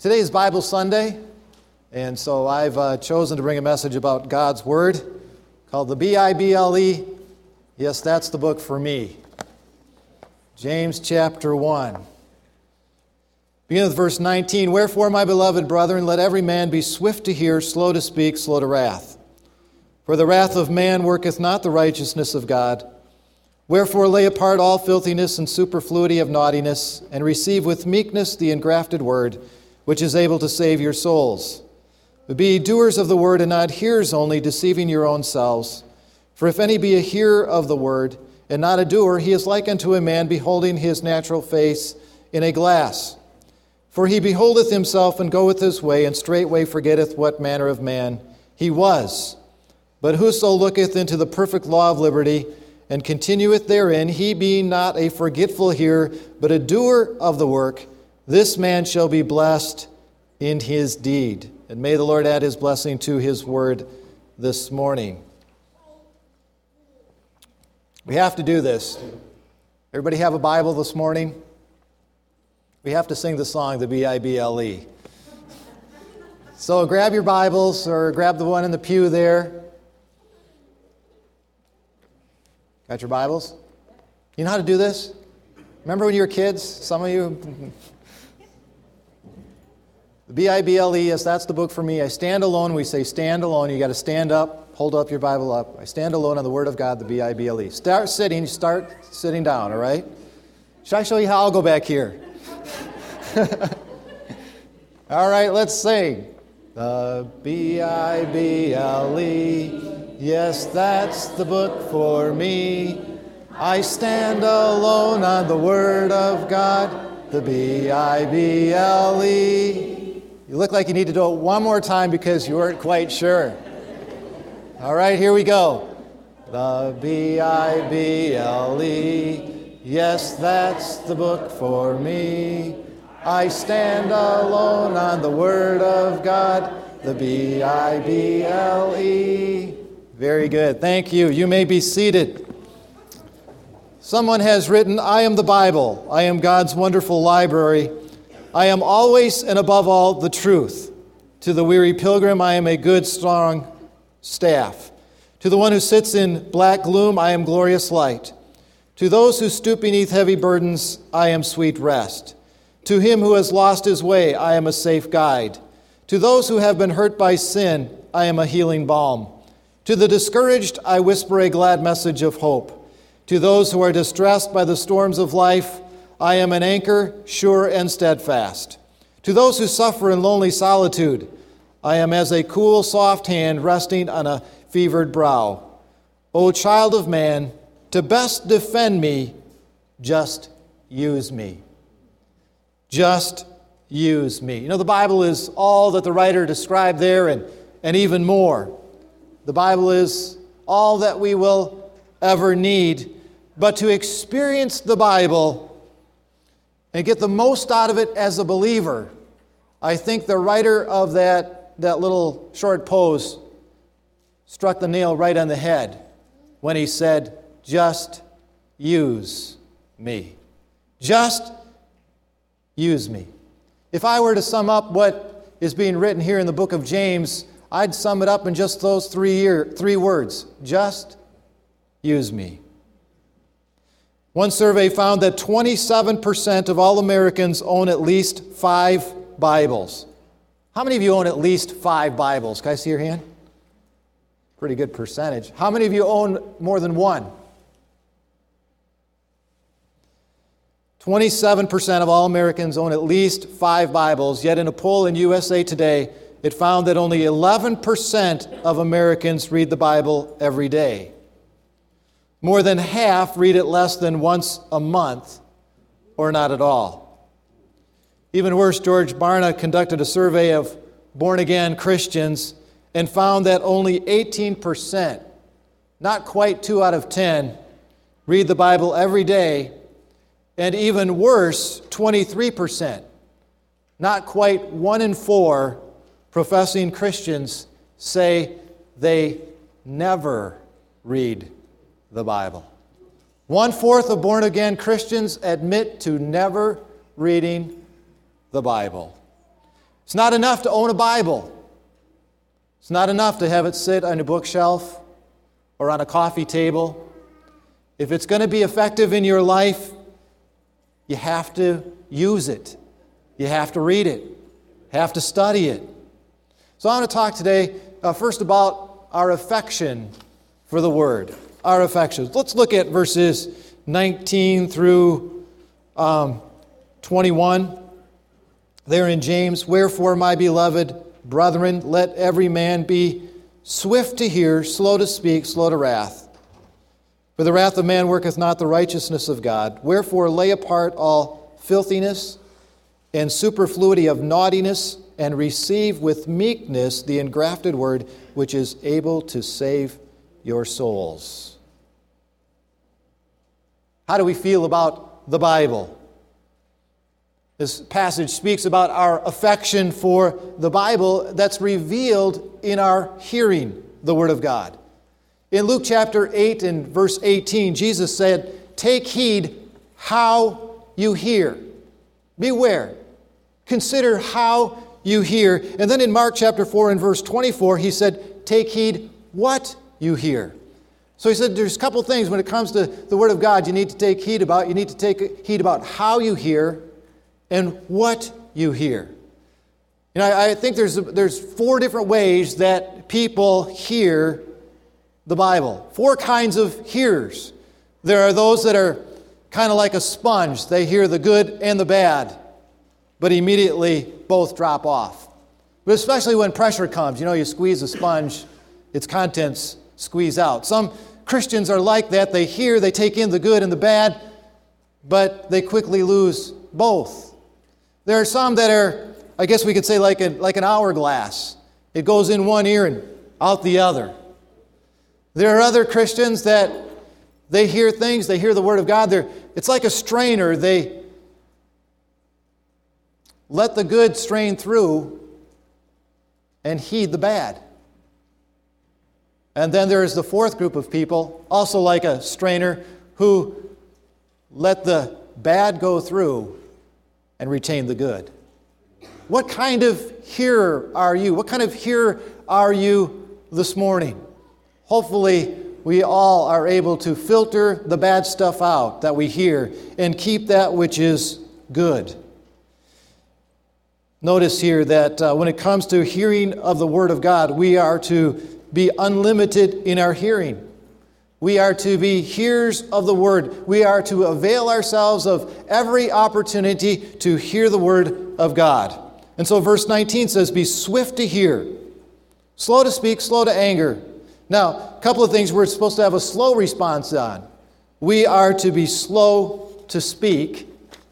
Today is Bible Sunday, and so I've chosen to bring a message about God's Word called the Bible. Yes, that's the book for me. James chapter 1. Begin with verse 19. Wherefore, my beloved brethren, let every man be swift to hear, slow to speak, slow to wrath. For the wrath of man worketh not the righteousness of God. Wherefore lay apart all filthiness and superfluity of naughtiness, and receive with meekness the engrafted word, which is able to save your souls. But be ye doers of the word, and not hearers only, deceiving your own selves. For if any be a hearer of the word, and not a doer, he is like unto a man beholding his natural face in a glass. For he beholdeth himself, and goeth his way, and straightway forgetteth what manner of man he was. But whoso looketh into the perfect law of liberty, and continueth therein, he being not a forgetful hearer, but a doer of the work, this man shall be blessed in his deed. And may the Lord add his blessing to his word this morning. We have to do this. Everybody have a Bible this morning? We have to sing the song, the Bible. So grab your Bibles or grab the one in the pew there. Got your Bibles? You know how to do this? Remember when you were kids? Some of you. The Bible, yes, that's the book for me. I stand alone. We say stand alone. You got to stand up, hold up your Bible up. I stand alone on the Word of God, the Bible. Start sitting down, all right? Should I show you how? I'll go back here. All right, let's sing. The Bible, yes, that's the book for me. I stand alone on the Word of God, the Bible. You look like you need to do it one more time because you weren't quite sure. All right, here we go. The Bible, yes, that's the book for me. I stand alone on the Word of God, the Bible. Very good, thank you. You may be seated. Someone has written, I am the Bible. I am God's wonderful library. I am always and above all the truth. To the weary pilgrim, I am a good, strong staff. To the one who sits in black gloom, I am glorious light. To those who stoop beneath heavy burdens, I am sweet rest. To him who has lost his way, I am a safe guide. To those who have been hurt by sin, I am a healing balm. To the discouraged, I whisper a glad message of hope. To those who are distressed by the storms of life, I am an anchor, sure and steadfast. To those who suffer in lonely solitude, I am as a cool, soft hand resting on a fevered brow. O child of man, to best defend me, just use me. Just use me. You know, the Bible is all that the writer described there and even more. The Bible is all that we will ever need. But to experience the Bible and get the most out of it as a believer, I think the writer of that little short pose struck the nail right on the head when he said, just use me. Just use me. If I were to sum up what is being written here in the book of James, I'd sum it up in just those three words. Just use me. One survey found that 27% of all Americans own at least 5 Bibles. How many of you own at least 5 Bibles? Can I see your hand? Pretty good percentage. How many of you own more than one? 27% of all Americans own at least 5 Bibles, yet in a poll in USA Today, it found that only 11% of Americans read the Bible every day. More than half read it less than once a month, or not at all. Even worse, George Barna conducted a survey of born-again Christians and found that only 18%, not quite 2 out of 10, read the Bible every day, and even worse, 23%, not quite 1 in 4 professing Christians say they never read the Bible. 1/4 of born-again Christians admit to never reading the Bible. It's not enough to own a Bible. It's not enough to have it sit on a bookshelf or on a coffee table. If it's going to be effective in your life, you have to use it. You have to read it. You have to study it. So I want to talk today first about our affection for the Word. Our affections. Let's look at verses 19 through 21. There in James, "Wherefore, my beloved brethren, let every man be swift to hear, slow to speak, slow to wrath. For the wrath of man worketh not the righteousness of God. Wherefore, lay apart all filthiness and superfluity of naughtiness, and receive with meekness the engrafted word, which is able to save your souls." How do we feel about the Bible? This passage speaks about our affection for the Bible that's revealed in our hearing the Word of God. In Luke chapter 8 and verse 18, Jesus said, "Take heed how you hear." Beware. Consider how you hear. And then in Mark chapter 4 and verse 24, he said, "Take heed what you hear." So he said there's a couple things when it comes to the Word of God you need to take heed about. You need to take heed about how you hear and what you hear. You know, I think there's 4 different ways that people hear the Bible. 4 kinds of hearers. There are those that are kind of like a sponge. They hear the good and the bad, but immediately both drop off. But especially when pressure comes, you know, you squeeze a sponge, its contents squeeze out. Some Christians are like that. They hear, they take in the good and the bad, but they quickly lose both. There are some that are, I guess we could say, like an hourglass. It goes in one ear and out the other. There are other Christians that they hear things, they hear the Word of God. It's like a strainer. They let the good strain through and heed the bad. And then there is the 4th group of people, also like a strainer, who let the bad go through and retain the good. What kind of hearer are you? What kind of hearer are you this morning? Hopefully, we all are able to filter the bad stuff out that we hear and keep that which is good. Notice here that when it comes to hearing of the Word of God, we are to be unlimited in our hearing. We are to be hearers of the Word. We are to avail ourselves of every opportunity to hear the Word of God. And so verse 19 says, "Be swift to hear, slow to speak, slow to anger." Now, a couple of things we're supposed to have a slow response on. We are to be slow to speak,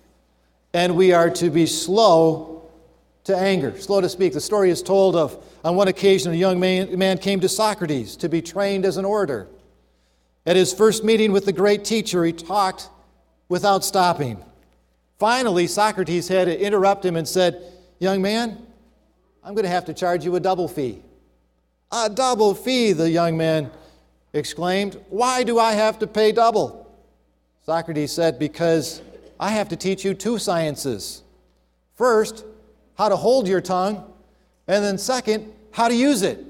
and we are to be slow to anger. Slow to speak. The story is told of, on one occasion, a young man came to Socrates to be trained as an orator. At his first meeting with the great teacher, he talked without stopping. Finally, Socrates had to interrupt him and said, "Young man, I'm going to have to charge you a double fee." "A double fee," the young man exclaimed. "Why do I have to pay double?" Socrates said, "Because I have to teach you 2 sciences. First, how to hold your tongue, and then second, how to use it."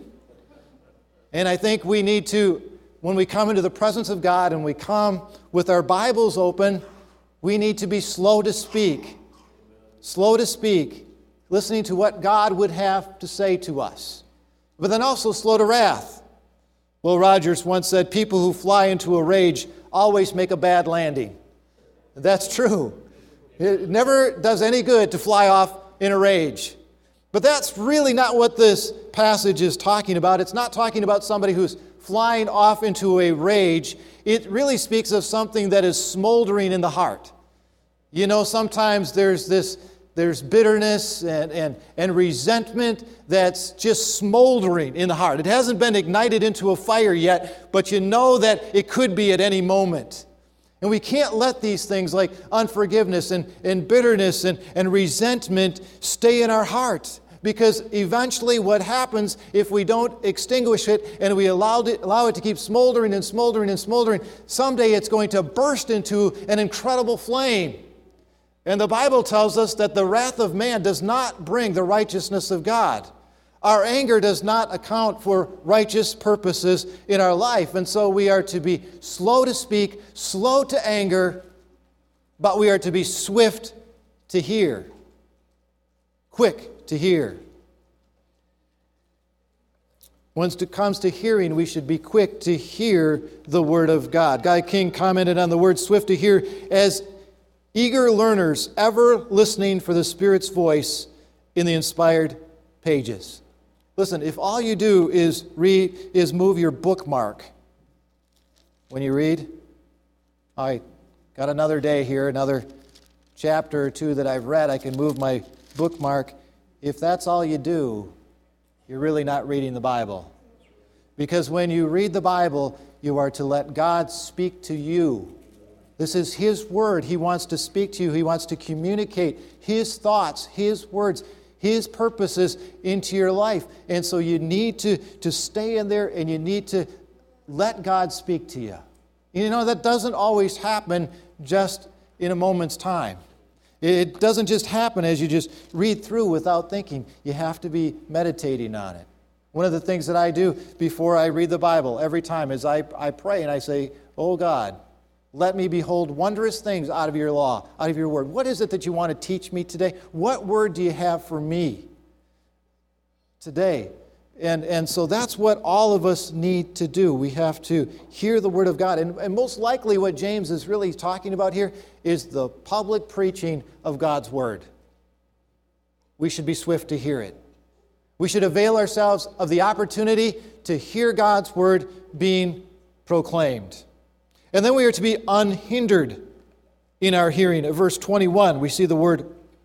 And I think we need to, when we come into the presence of God and we come with our Bibles open, we need to be slow to speak. Slow to speak, listening to what God would have to say to us. But then also slow to wrath. Will Rogers once said, "People who fly into a rage always make a bad landing." That's true. It never does any good to fly off in a rage. But that's really not what this passage is talking about. It's not talking about somebody who's flying off into a rage. It really speaks of something that is smoldering in the heart. You know, sometimes there's bitterness and resentment that's just smoldering in the heart. It hasn't been ignited into a fire yet, but you know that it could be at any moment. And we can't let these things like unforgiveness and bitterness and resentment stay in our heart. Because eventually what happens if we don't extinguish it and we allow it to keep smoldering and smoldering and smoldering, someday it's going to burst into an incredible flame. And the Bible tells us that the wrath of man does not bring the righteousness of God. Our anger does not account for righteous purposes in our life. And so we are to be slow to speak, slow to anger, but we are to be swift to hear, quick to hear. When it comes to hearing, we should be quick to hear the Word of God. Guy King commented on the word swift to hear as eager learners ever listening for the Spirit's voice in the inspired pages. Listen, if all you do is move your bookmark when you read, I got another day here, another chapter or two that I've read, I can move my bookmark. If that's all you do, you're really not reading the Bible. Because when you read the Bible, you are to let God speak to you. This is His Word. He wants to speak to you. He wants to communicate His thoughts, His words, His purposes into your life. And so you need to stay in there and you need to let God speak to you. You know, that doesn't always happen just in a moment's time. It doesn't just happen as you just read through without thinking. You have to be meditating on it. One of the things that I do before I read the Bible every time is I pray and I say, "Oh God, let me behold wondrous things out of your law, out of your word. What is it that you want to teach me today? What word do you have for me today?" And so that's what all of us need to do. We have to hear the Word of God. And most likely what James is really talking about here is the public preaching of God's Word. We should be swift to hear it. We should avail ourselves of the opportunity to hear God's Word being proclaimed. And then we are to be unhindered in our hearing. At verse 21, we see the word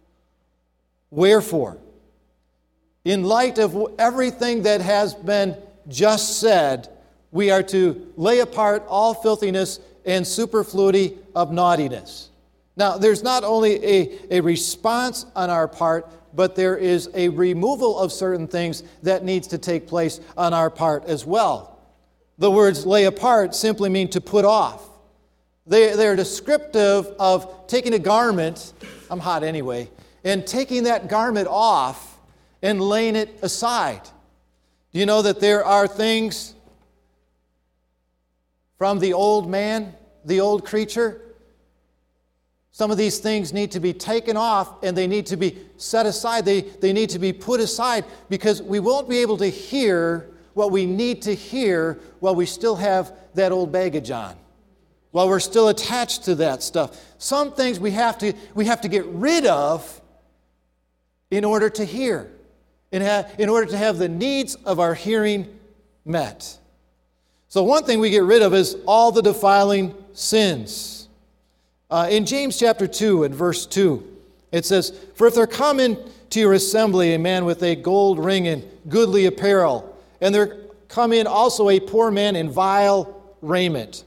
wherefore. In light of everything that has been just said, we are to lay apart all filthiness and superfluity of naughtiness. Now, there's not only a response on our part, but there is a removal of certain things that needs to take place on our part as well. The words lay apart simply mean to put off. They're descriptive of taking a garment, I'm hot anyway, and taking that garment off and laying it aside. Do you know that there are things from the old man, the old creature? Some of these things need to be taken off and they need to be set aside. They need to be put aside because we won't be able to hear what we need to hear while we still have that old baggage on, while we're still attached to that stuff. Some things we have to get rid of in order to hear. In order to have the needs of our hearing met. So one thing we get rid of is all the defiling sins. In James chapter 2 and verse 2, it says, "For if there come into your assembly a man with a gold ring and goodly apparel, and there come in also a poor man in vile raiment."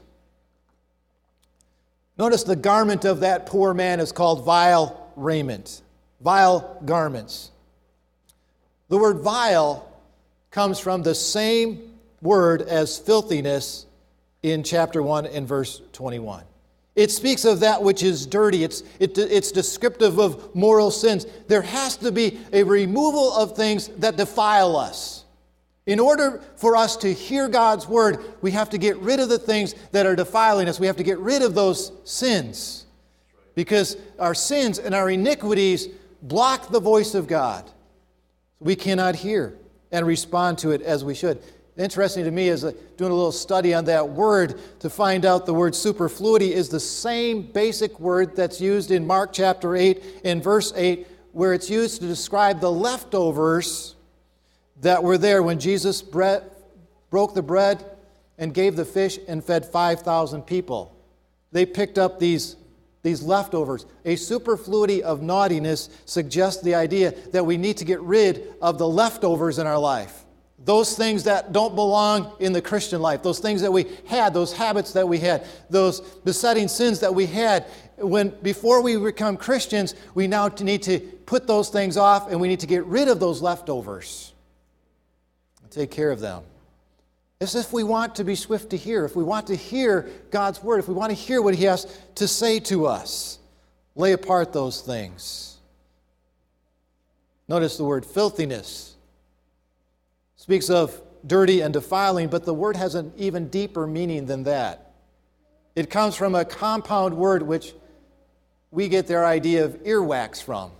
Notice the garment of that poor man is called vile raiment, vile garments. The word vile comes from the same word as filthiness in chapter 1 and verse 21. It speaks of that which is dirty. It's descriptive of moral sins. There has to be a removal of things that defile us. In order for us to hear God's word, we have to get rid of the things that are defiling us. We have to get rid of those sins because our sins and our iniquities block the voice of God. We cannot hear and respond to it as we should. Interesting to me is doing a little study on that word to find out the word superfluity is the same basic word that's used in Mark chapter 8 and verse 8, where it's used to describe the leftovers that were there when Jesus broke the bread and gave the fish and fed 5,000 people. They picked up these leftovers. A superfluity of naughtiness suggests the idea that we need to get rid of the leftovers in our life. Those things that don't belong in the Christian life, those things that we had, those habits that we had, those besetting sins that we had. Before we become Christians, we now need to put those things off and we need to get rid of those leftovers and take care of them. As if we want to be swift to hear, if we want to hear God's word, if we want to hear what He has to say to us. Lay apart those things. Notice the word filthiness. Speaks of dirty and defiling, but the word has an even deeper meaning than that. It comes from a compound word which we get their idea of earwax from.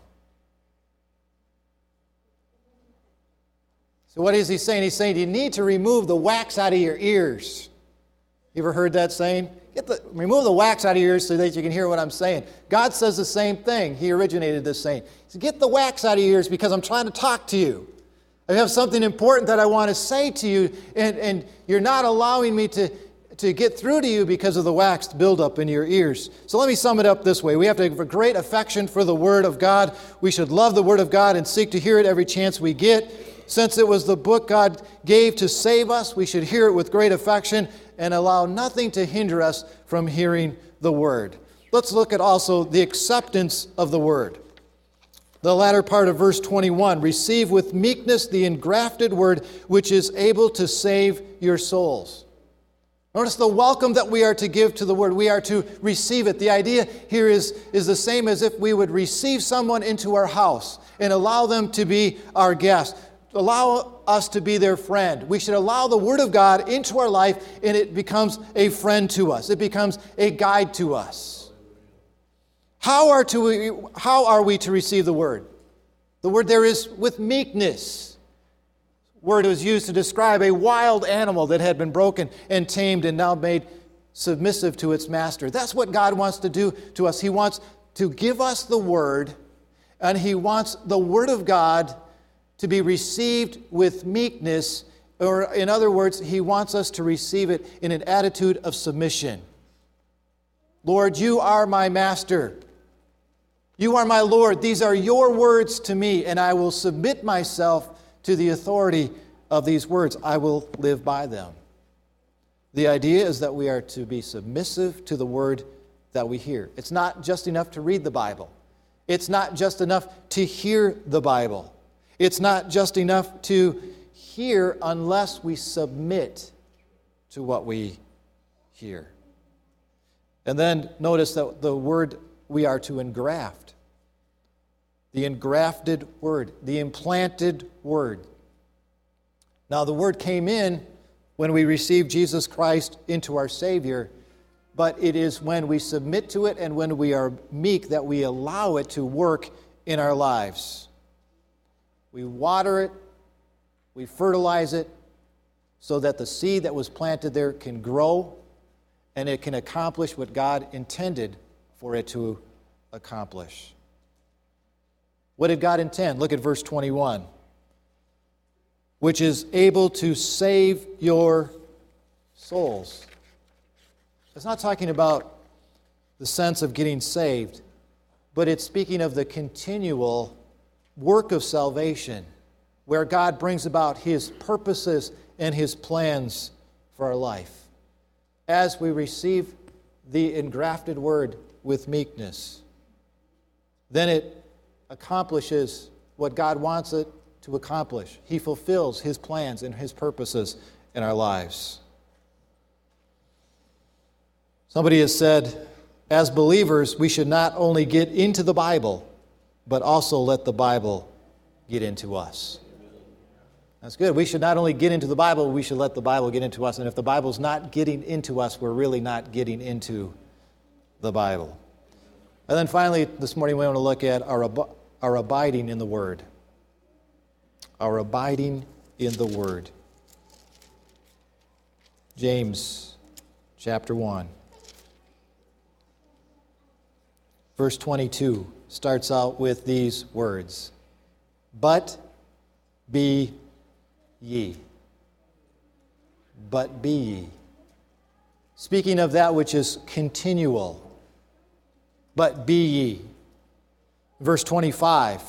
So what is he saying? He's saying you need to remove the wax out of your ears. You ever heard that saying? Remove the wax out of your ears so that you can hear what I'm saying. God says the same thing. He originated this saying. He said, get the wax out of your ears because I'm trying to talk to you. I have something important that I want to say to you, and you're not allowing me to get through to you because of the wax buildup in your ears. So let me sum it up this way. We have to have a great affection for the Word of God. We should love the Word of God and seek to hear it every chance we get. Since it was the book God gave to save us, we should hear it with great affection and allow nothing to hinder us from hearing the Word. Let's look at also the acceptance of the Word. The latter part of verse 21, receive with meekness the engrafted Word, which is able to save your souls. Notice the welcome that we are to give to the Word. We are to receive it. The idea here is the same as if we would receive someone into our house and allow them to be our guest. Allow us to be their friend. We should allow the Word of God into our life, and it becomes a friend to us. It becomes a guide to us. How are we to receive the Word? The word there is with meekness. Word was used to describe a wild animal that had been broken and tamed and now made submissive to its master. That's what God wants to do to us. He wants to give us the Word, and He wants the Word of God to be received with meekness, or in other words, He wants us to receive it in an attitude of submission. Lord, you are my master. You are my Lord. These are your words to me, and I will submit myself to the authority of these words. I will live by them. The idea is that we are to be submissive to the word that we hear. It's not just enough to read the Bible. It's not just enough to hear the Bible. It's not just enough to hear unless we submit to what we hear. And then notice that the word we are to engraft. The engrafted word, the implanted word. Now the word came in when we received Jesus Christ into our Savior, but it is when we submit to it and when we are meek that we allow it to work in our lives. We water it, we fertilize it, so that the seed that was planted there can grow and it can accomplish what God intended for it to accomplish. What did God intend? Look at verse 21. Which is able to save your souls. It's not talking about the sense of getting saved, but it's speaking of the continual work of salvation, where God brings about His purposes and His plans for our life. As we receive the engrafted word with meekness, then it accomplishes what God wants it to accomplish. He fulfills His plans and His purposes in our lives. Somebody has said, as believers, we should not only get into the Bible, but also let the Bible get into us. That's good. We should not only get into the Bible, we should let the Bible get into us. And if the Bible's not getting into us, we're really not getting into the Bible. And then finally, this morning we want to look at our abiding in the Word. Our abiding in the Word. James chapter 1. Verse 22 starts out with these words. But be ye. But be ye. Speaking of that which is continual. But be ye. Verse 25.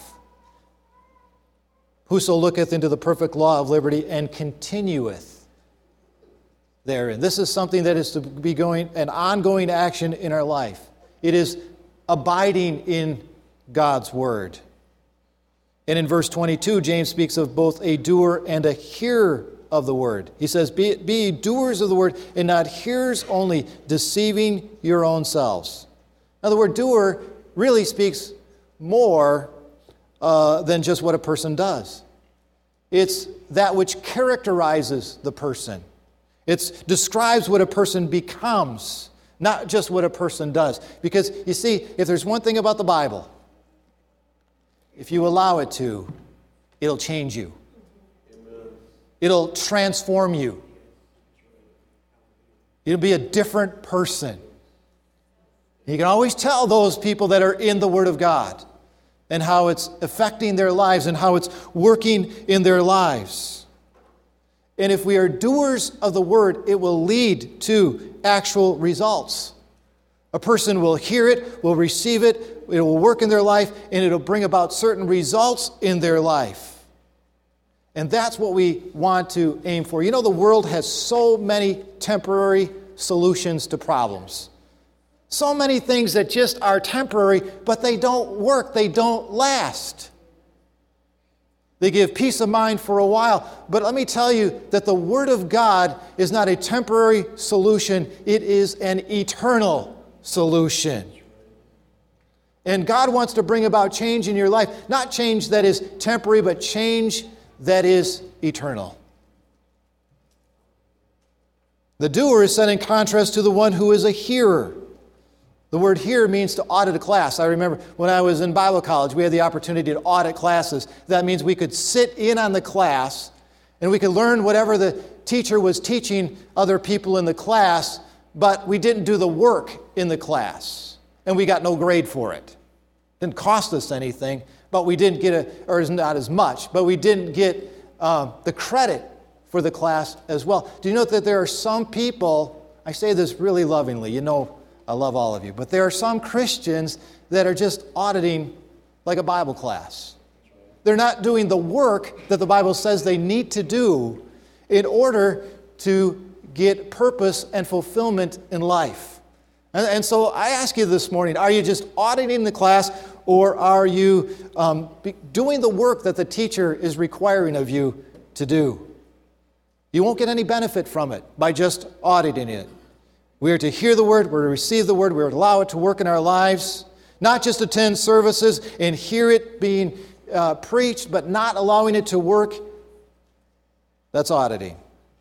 Whoso looketh into the perfect law of liberty and continueth therein. This is something that is to be an ongoing action in our life. It is abiding in God's Word. And in verse 22, James speaks of both a doer and a hearer of the Word. He says, be doers of the Word and not hearers only, deceiving your own selves. Now the word doer really speaks more than just what a person does. It's that which characterizes the person. It describes what a person becomes, not just what a person does. Because, you see, if there's one thing about the Bible, if you allow it to, it'll change you. Amen. It'll transform you. You'll be a different person. You can always tell those people that are in the Word of God and how it's affecting their lives and how it's working in their lives. And if we are doers of the Word, it will lead to actual results. A person will hear it, will receive it, it will work in their life, and it'll bring about certain results in their life. And that's what we want to aim for. You know, the world has so many temporary solutions to problems. So many things that just are temporary, but they don't work, they don't last. They give peace of mind for a while. But let me tell you that the Word of God is not a temporary solution. It is an eternal solution. And God wants to bring about change in your life. Not change that is temporary, but change that is eternal. The doer is set in contrast to the one who is a hearer. The word hear means to audit a class. I remember when I was in Bible college, we had the opportunity to audit classes. That means we could sit in on the class and we could learn whatever the teacher was teaching other people in the class, but we didn't do the work in the class, and we got no grade for it. It didn't cost us anything, but we didn't get or not as much, but we didn't get the credit for the class as well. Do you know that there are some people, I say this really lovingly, you know, I love all of you. But there are some Christians that are just auditing like a Bible class. They're not doing the work that the Bible says they need to do in order to get purpose and fulfillment in life. And so I ask you this morning, are you just auditing the class, or are you doing the work that the teacher is requiring of you to do? You won't get any benefit from it by just auditing it. We are to hear the Word, we're to receive the Word, we're to allow it to work in our lives, not just attend services and hear it being preached, but not allowing it to work. That's auditing.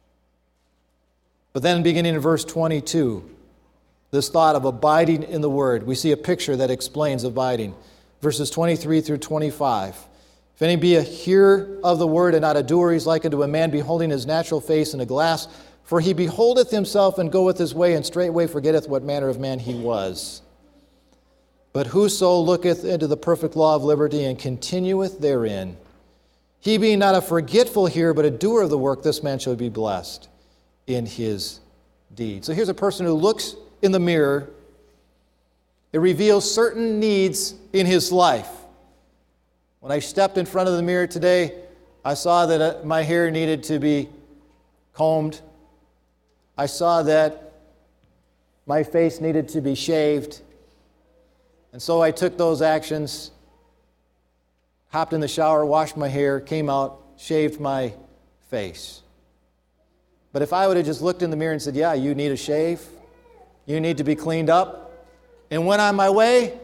But then beginning in verse 22, this thought of abiding in the Word, we see a picture that explains abiding. Verses 23 through 25. If any be a hearer of the Word and not a doer, he's like unto a man beholding his natural face in a glass. For he beholdeth himself and goeth his way, and straightway forgetteth what manner of man he was. But whoso looketh into the perfect law of liberty and continueth therein, he being not a forgetful hearer, but a doer of the work, this man shall be blessed in his deed. So here's a person who looks in the mirror. It reveals certain needs in his life. When I stepped in front of the mirror today, I saw that my hair needed to be combed. I saw that my face needed to be shaved. And so I took those actions, hopped in the shower, washed my hair, came out, shaved my face. But if I would have just looked in the mirror and said, yeah, you need a shave, you need to be cleaned up, and went on my way,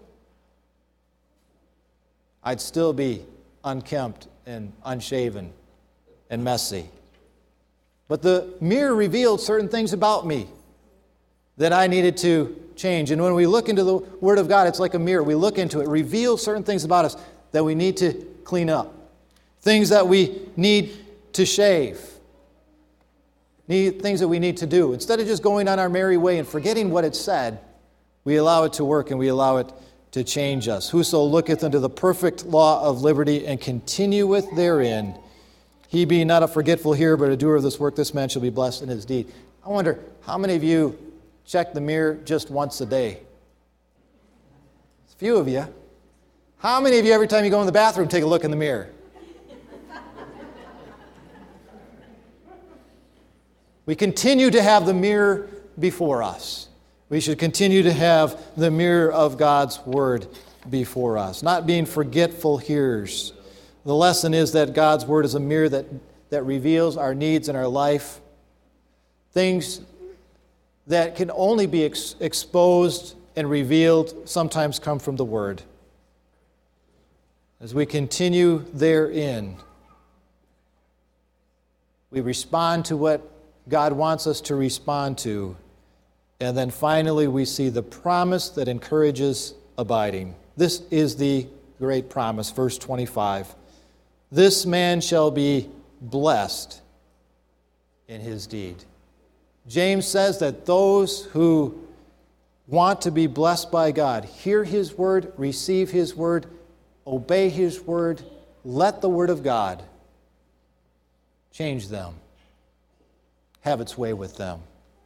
I'd still be unkempt and unshaven and messy. But the mirror revealed certain things about me that I needed to change. And when we look into the Word of God, it's like a mirror. We look into it, reveals certain things about us that we need to clean up. Things that we need to shave. Things that we need to do. Instead of just going on our merry way and forgetting what it said, we allow it to work and we allow it to change us. Whoso looketh unto the perfect law of liberty and continueth therein, he being not a forgetful hearer, but a doer of this work, this man shall be blessed in his deed. I wonder, how many of you check the mirror just once a day? It's a few of you. How many of you, every time you go in the bathroom, take a look in the mirror? We continue to have the mirror before us. We should continue to have the mirror of God's Word before us, not being forgetful hearers. The lesson is that God's Word is a mirror that reveals our needs in our life, things that can only be exposed and revealed sometimes come from the Word. As we continue therein, we respond to what God wants us to respond to, and then finally we see the promise that encourages abiding. This is the great promise, verse 25. This man shall be blessed in his deed. James says that those who want to be blessed by God, hear His word, receive His word, obey His word, let the word of God change them, have its way with them.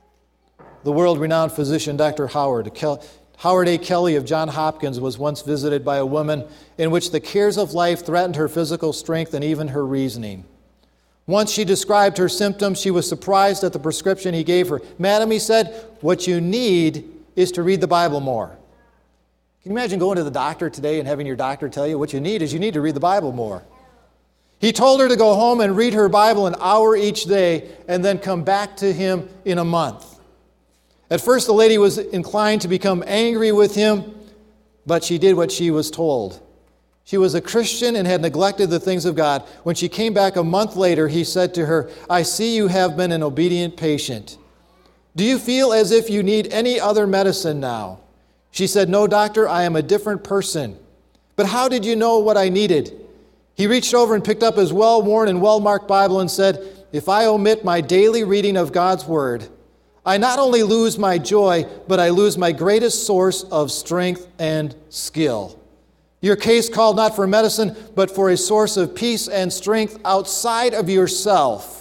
The world-renowned physician Dr. Howard A. Kelly of Johns Hopkins was once visited by a woman in which the cares of life threatened her physical strength and even her reasoning. Once she described her symptoms, she was surprised at the prescription he gave her. "Madam," he said, "what you need is to read the Bible more." Can you imagine going to the doctor today and having your doctor tell you what you need is you need to read the Bible more? He told her to go home and read her Bible an hour each day and then come back to him in a month. At first, the lady was inclined to become angry with him, but she did what she was told. She was a Christian and had neglected the things of God. When she came back a month later, he said to her, "I see you have been an obedient patient. Do you feel as if you need any other medicine now?" She said, "No, doctor, I am a different person." "But how did you know what I needed?" He reached over and picked up his well-worn and well-marked Bible and said, "If I omit my daily reading of God's Word, I not only lose my joy, but I lose my greatest source of strength and skill. Your case called not for medicine, but for a source of peace and strength outside of yourself.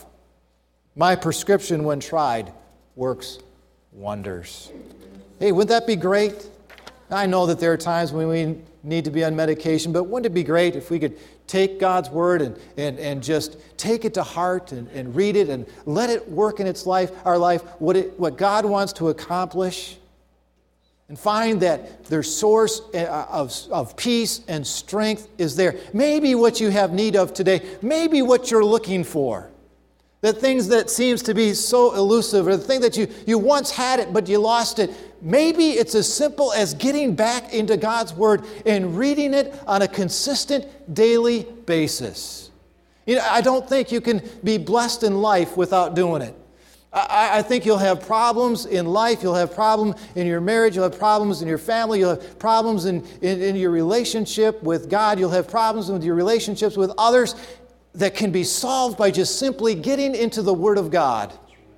My prescription, when tried, works wonders." Hey, wouldn't that be great? I know that there are times when we need to be on medication, but wouldn't it be great if we could take God's Word and just take it to heart and read it and let it work in our life, what God wants to accomplish, and find that their source of peace and strength is there. Maybe what you have need of today, maybe what you're looking for, the things that seems to be so elusive, or the thing that you once had it but you lost it, maybe it's as simple as getting back into God's Word and reading it on a consistent daily basis. I don't think you can be blessed in life without doing it. I think you'll have problems in life, you'll have problems in your marriage, you'll have problems in your family, you'll have problems in your relationship with God, you'll have problems with your relationships with others that can be solved by just simply getting into the Word of God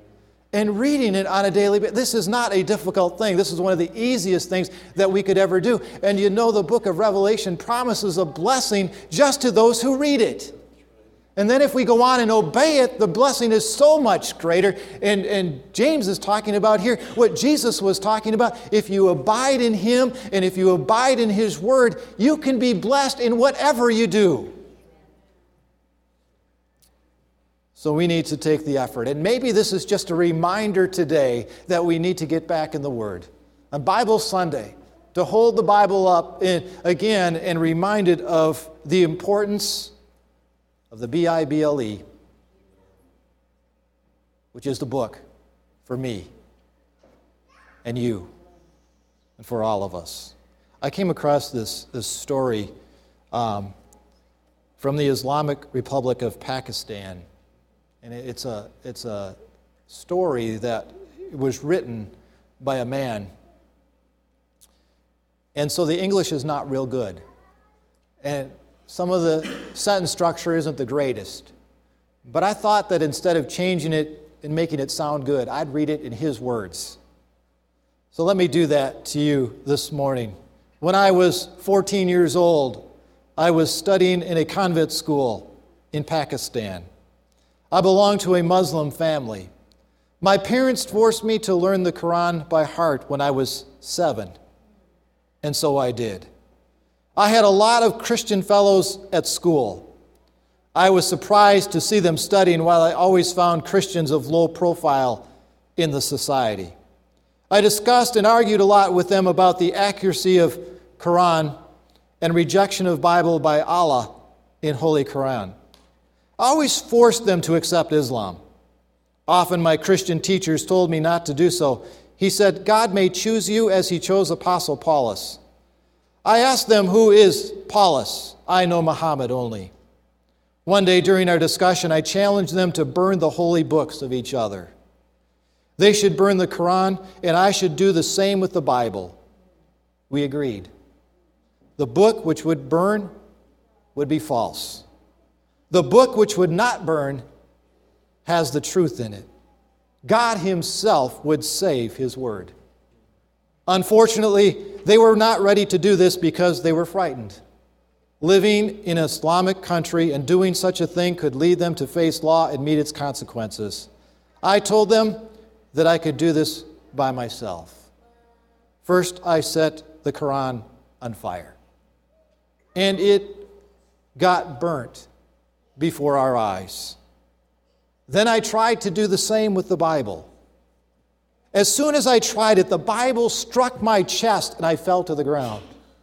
and reading it on a daily basis. This is not a difficult thing. This is one of the easiest things that we could ever do. And you know the book of Revelation promises a blessing just to those who read it. And then if we go on and obey it, the blessing is so much greater. And James is talking about here what Jesus was talking about. If you abide in Him and if you abide in His Word, you can be blessed in whatever you do. So we need to take the effort. And maybe this is just a reminder today that we need to get back in the Word. On Bible Sunday, to hold the Bible up again and reminded of the importance of the Bible, which is the book for me and you and for all of us. I came across this story from the Islamic Republic of Pakistan. And it's a story that was written by a man. And so the English is not real good. And some of the sentence structure isn't the greatest. But I thought that instead of changing it and making it sound good, I'd read it in his words. So let me do that to you this morning. When I was 14 years old, I was studying in a convent school in Pakistan. I belonged to a Muslim family. My parents forced me to learn the Quran by heart when I was 7, and so I did. I had a lot of Christian fellows at school. I was surprised to see them studying while I always found Christians of low profile in the society. I discussed and argued a lot with them about the accuracy of Quran and rejection of Bible by Allah in Holy Quran. I always forced them to accept Islam. Often my Christian teachers told me not to do so, He said, God may choose you as he chose Apostle Paulus. I asked them, who is Paulus? I know Muhammad only. One day during our discussion, I challenged them to burn the holy books of each other. They should burn the Quran, and I should do the same with the Bible. We agreed. The book which would burn would be false. The book which would not burn has the truth in it. God himself would save his word. Unfortunately, they were not ready to do this because they were frightened. Living in an Islamic country and doing such a thing could lead them to face law and meet its consequences. I told them that I could do this by myself. First, I set the Quran on fire, and it got burnt before our eyes. Then I tried to do the same with the Bible. As soon as I tried it, the Bible struck my chest and I fell to the ground.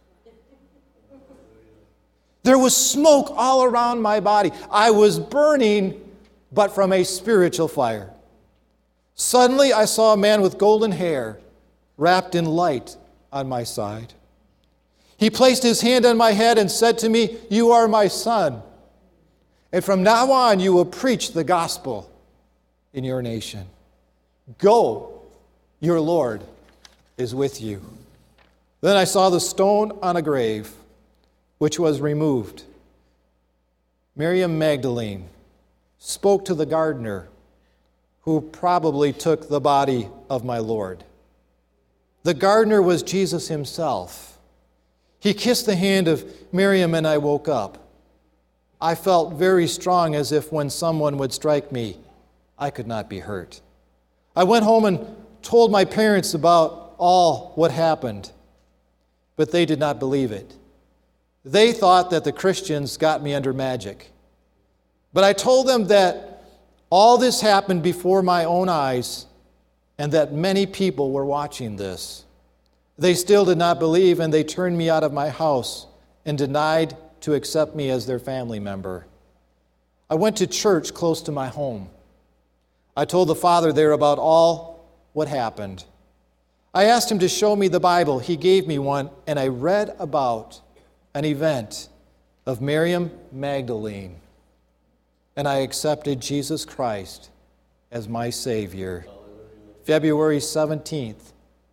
There was smoke all around my body. I was burning, but from a spiritual fire. Suddenly, I saw a man with golden hair wrapped in light on my side. He placed his hand on my head and said to me, "You are my son. And from now on, you will preach the gospel in your nation. Go, your Lord is with you." Then I saw the stone on a grave, which was removed. Miriam Magdalene spoke to the gardener, who probably took the body of my Lord. The gardener was Jesus himself. He kissed the hand of Miriam and I woke up. I felt very strong, as if when someone would strike me, I could not be hurt. I went home and told my parents about all what happened, but they did not believe it. They thought that the Christians got me under magic. But I told them that all this happened before my own eyes and that many people were watching this. They still did not believe, and they turned me out of my house and denied to accept me as their family member. I went to church close to my home. I told the father there about all what happened. I asked him to show me the Bible. He gave me one, and I read about an event of Miriam Magdalene, and I accepted Jesus Christ as my Savior. February 17th,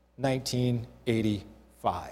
1985.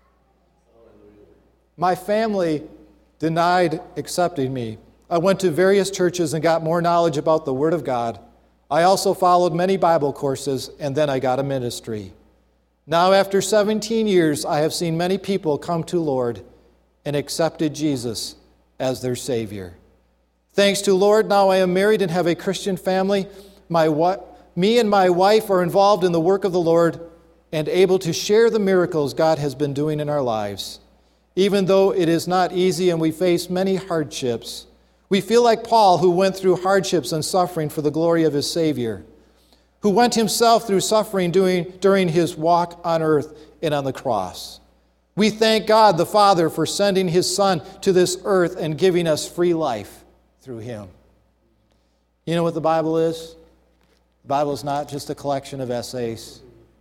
My family denied accepting me. I went to various churches and got more knowledge about the Word of God. I also followed many Bible courses, and then I got a ministry. Now, after 17 years, I have seen many people come to Lord and accepted Jesus as their Savior. Thanks to Lord, now I am married and have a Christian family. Me and my wife are involved in the work of the Lord and able to share the miracles God has been doing in our lives. Even though it is not easy and we face many hardships, we feel like Paul, who went through hardships and suffering for the glory of his Savior, who went himself through suffering during his walk on earth and on the cross. We thank God the Father for sending his Son to this earth and giving us free life through him. You know what the Bible is? The Bible is not just a collection of essays.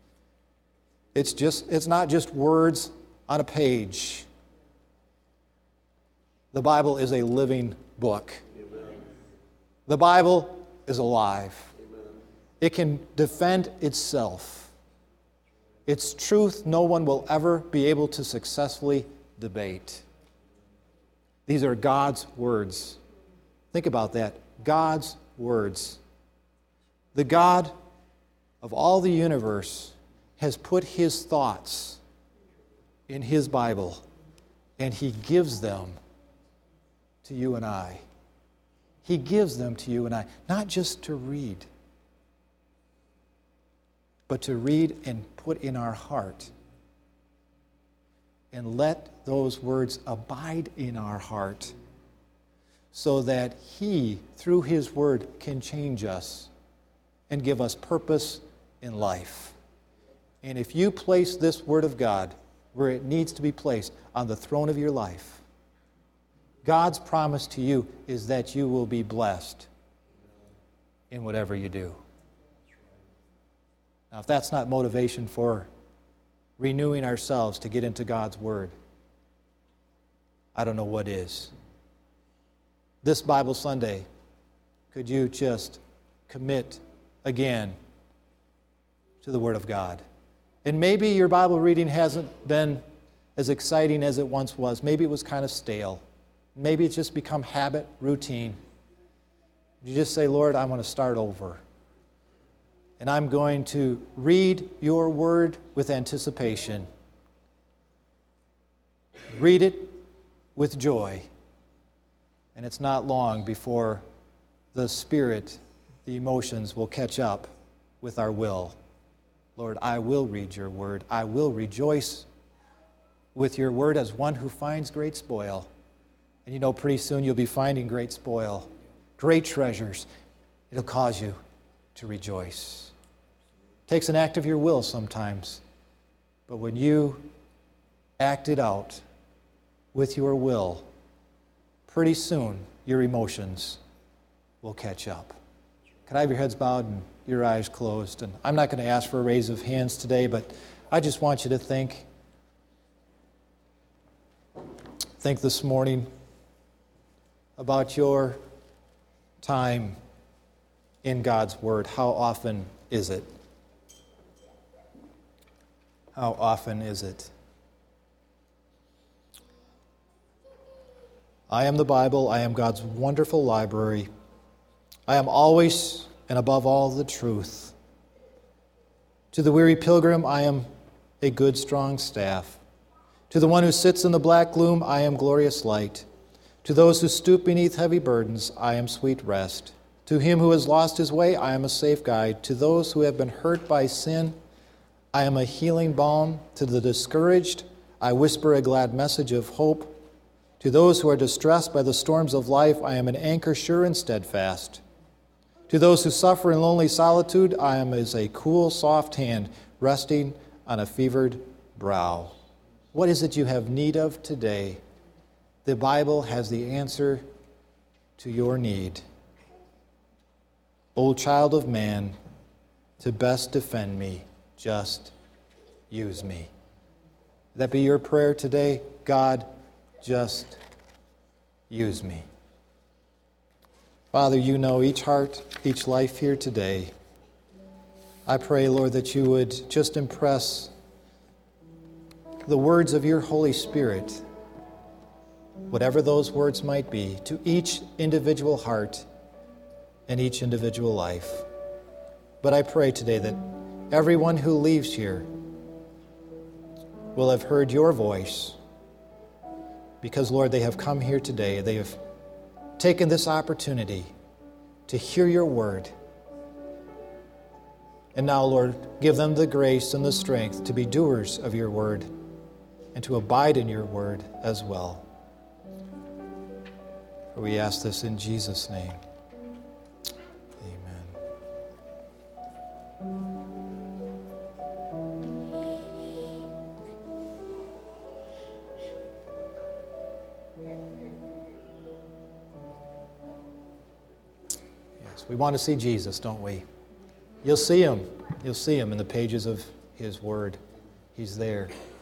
It's not just words on a page. The Bible is a living book. Amen. The Bible is alive. Amen. It can defend itself. Its truth no one will ever be able to successfully debate. These are God's words. Think about that. God's words. The God of all the universe has put his thoughts in his Bible, and he gives them to you and I. He gives them to you and I, not just to read, but to read and put in our heart. And let those words abide in our heart so that he, through his word, can change us and give us purpose in life. And if you place this word of God where it needs to be placed, on the throne of your life, God's promise to you is that you will be blessed in whatever you do. Now, if that's not motivation for renewing ourselves to get into God's Word, I don't know what is. This Bible Sunday, could you just commit again to the Word of God? And maybe your Bible reading hasn't been as exciting as it once was. Maybe it was kind of stale. Maybe it's just become habit, routine. You just say, Lord, I want to start over. And I'm going to read your Word with anticipation. Read it with joy. And it's not long before the Spirit, the emotions will catch up with our will. Lord, I will read your Word. I will rejoice with your Word as one who finds great spoil. And you know, pretty soon you'll be finding great spoil, great treasures. It'll cause you to rejoice. It takes an act of your will sometimes. But when you act it out with your will, pretty soon your emotions will catch up. Can I have your heads bowed and your eyes closed? And I'm not going to ask for a raise of hands today, but I just want you to think this morning about your time in God's Word. How often is it? How often is it? I am the Bible. I am God's wonderful library. I am always and above all the truth. To the weary pilgrim, I am a good strong staff. To the one who sits in the black gloom, I am glorious light. To those who stoop beneath heavy burdens, I am sweet rest. To him who has lost his way, I am a safe guide. To those who have been hurt by sin, I am a healing balm. To the discouraged, I whisper a glad message of hope. To those who are distressed by the storms of life, I am an anchor sure and steadfast. To those who suffer in lonely solitude, I am as a cool, soft hand resting on a fevered brow. What is it you have need of today? The Bible has the answer to your need. O child of man, to best defend me, just use me. That be your prayer today. God, just use me. Father, you know each heart, each life here today. I pray, Lord, that you would just impress the words of your Holy Spirit, whatever those words might be, to each individual heart and each individual life. But I pray today that everyone who leaves here will have heard your voice, because, Lord, they have come here today. They have taken this opportunity to hear your word. And now, Lord, give them the grace and the strength to be doers of your word and to abide in your word as well. For we ask this in Jesus' name. We want to see Jesus, don't we? You'll see him. You'll see him in the pages of his word. He's there.